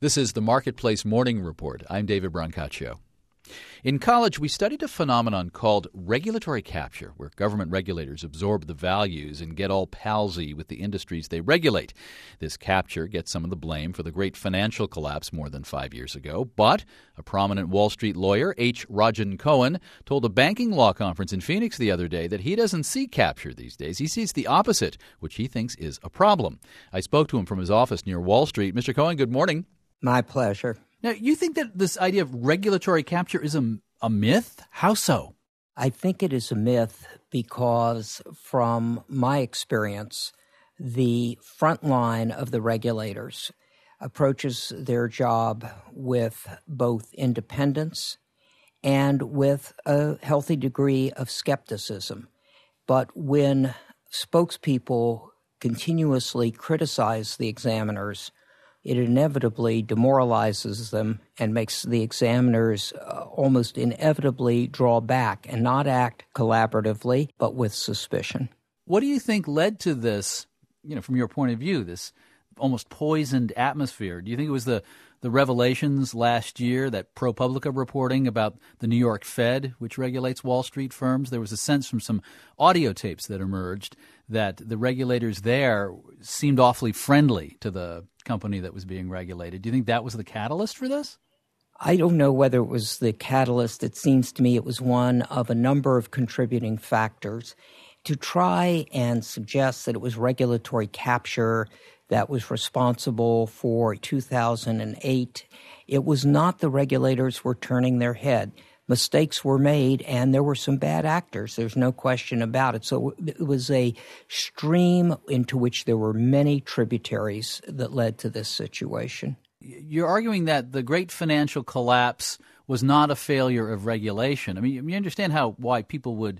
This is the Marketplace Morning Report. I'm David Brancaccio. In college, we studied a phenomenon called regulatory capture, where government regulators absorb the values and get all palsy with the industries they regulate. This capture gets some of the blame for the great financial collapse more than 5 years ago. But a prominent Wall Street lawyer, H. Rajan Cohen, told a banking law conference in Phoenix the other day that he doesn't see capture these days. He sees the opposite, which he thinks is a problem. I spoke to him from his office near Wall Street. Mr. Cohen, good morning. My pleasure. Now, you think that this idea of regulatory capture is a myth? How so? I think it is a myth because from my experience, the front line of the regulators approaches their job with both independence and with a healthy degree of skepticism. But when spokespeople continuously criticize the examiners, it inevitably demoralizes them and makes the examiners almost inevitably draw back and not act collaboratively, but with suspicion. What do you think led to this, from your point of view, this almost poisoned atmosphere? Do you think it was the revelations last year, that ProPublica reporting about the New York Fed, which regulates Wall Street firms? There was a sense from some audio tapes that emerged that the regulators there seemed awfully friendly to the company that was being regulated. Do you think that was the catalyst for this? I don't know whether it was the catalyst. It seems to me it was one of a number of contributing factors. To try and suggest that it was regulatory capture that was responsible for 2008, it was not the regulators were turning their head. Mistakes were made, and there were some bad actors. There's no question about it. So it was a stream into which there were many tributaries that led to this situation. You're arguing that the great financial collapse was not a failure of regulation. I mean, you understand why people would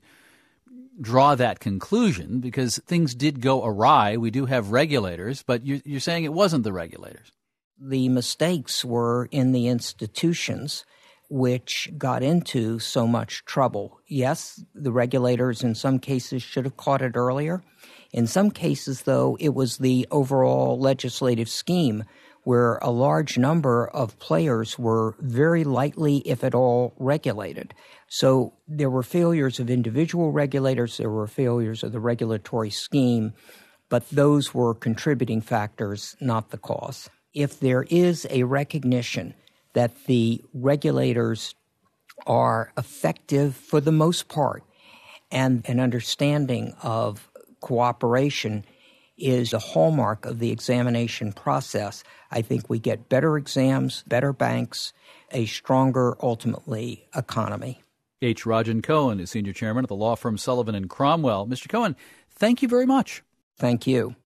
draw that conclusion, because things did go awry. We do have regulators, but you're saying it wasn't the regulators. The mistakes were in the institutions which got into so much trouble. Yes, the regulators in some cases should have caught it earlier. In some cases, though, it was the overall legislative scheme where a large number of players were very lightly, if at all, regulated. So there were failures of individual regulators, there were failures of the regulatory scheme, but those were contributing factors, not the cause. If there is a recognition that the regulators are effective for the most part, and an understanding of cooperation is the hallmark of the examination process, I think we get better exams, better banks, a stronger, ultimately, economy. H. Rajan Cohen is senior chairman of the law firm Sullivan & Cromwell. Mr. Cohen, thank you very much. Thank you.